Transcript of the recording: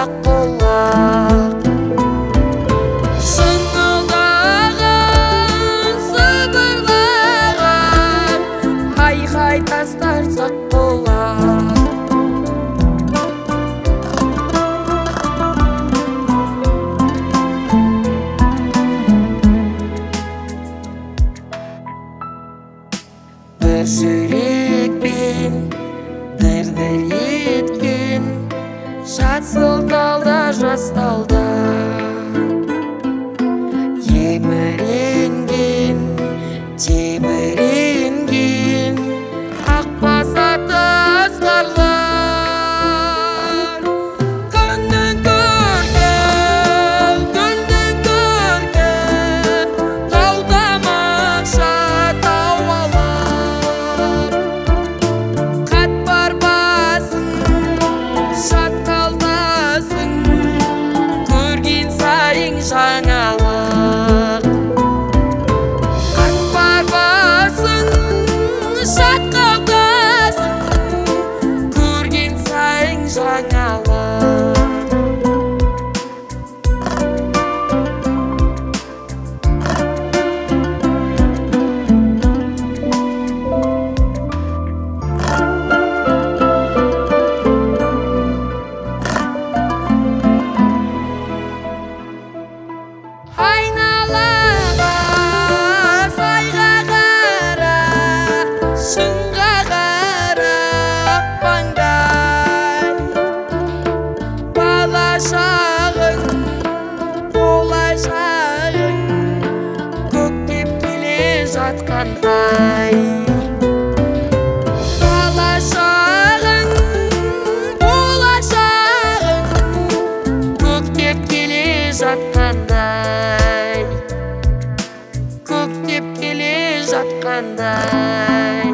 ақ құлақ. Шыңылдаған, сыбырлаған, айқай тастар сақ құлақ. Бір жүрекпен дір-дір еткен жасыл талда жасталда еміренген, тебіренген ақ басаты асқарлар. Күннің көркем тау-тамақша тауалар. Қатпар басың шатқалдасын, көрген сайын жаңалық. Қатпар басың шатқалдасын, көрген сайын жаңалық. Айналаға, сайға қара, шыңға қара ақпаңдай. Бала шағың, болашағың көктеп келе жатқандай. Бала шағың, болашағың көктеп келе жатқандай. Көктеп келе жатқандай.